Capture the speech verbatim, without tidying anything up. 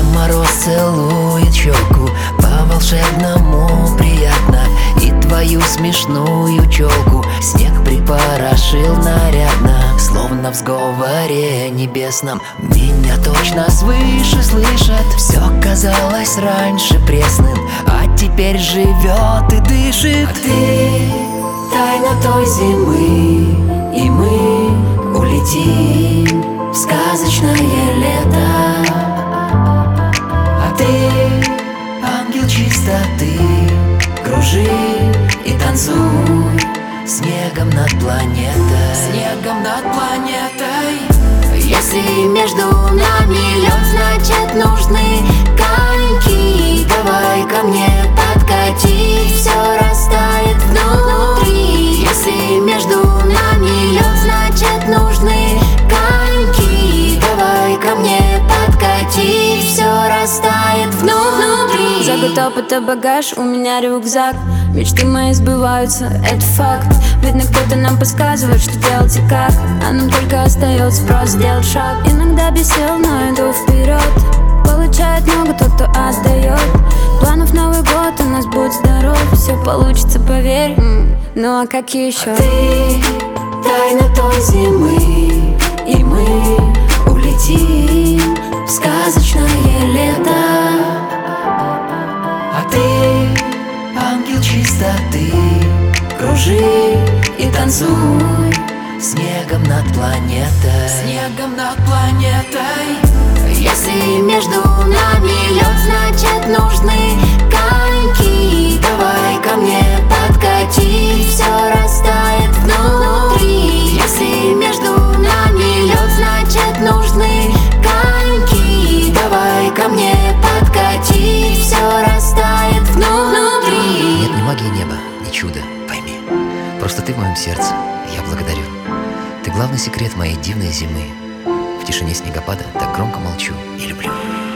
мороз целует щеку, по-волшебному приятно. И твою смешную челку снег припорошил нарядно. Словно в сговоре небесном меня точно свыше слышат. Все казалось раньше пресным, а теперь живет и дышит. А ты тайна той зимы, и мы улетим в сказочное лето. А ты ангел чистоты, кружи и танцуй снегом над планетой, снегом над планетой. Если между нами лед, значит нужны коньки. Давай ко мне подкати, все растает внутри. Если между нами лед, значит нужны коньки. Давай ко мне подкати, все растает внутри. За год опыта багаж, у меня рюкзак. Мечты мои сбываются, это факт. Видно, кто-то нам подсказывает, что делать и как. А нам только остается просто сделать шаг. Иногда без сил, но иду вперед. Получает много тот, кто отдает. Планов Новый год, у нас будет здоров. Все получится, поверь. Ну а как еще? А ты тайна той зимы, и мы улетим в сказочное лето. А ты ангел чистоты, кружи и танцуй снегом над планетой, снегом над планетой. Если между нами лед, значит нужны коньки. Давай ко мне подкати, все растает внутри. Если между нами лед, значит нужны коньки. Давай ко мне подкати, все растает внутри. Нет ни магии неба, ни чуда, пойми. Просто ты в моем сердце, и я благодарю. Ты главный секрет моей дивной зимы. В тишине снегопада так громко молчу и люблю.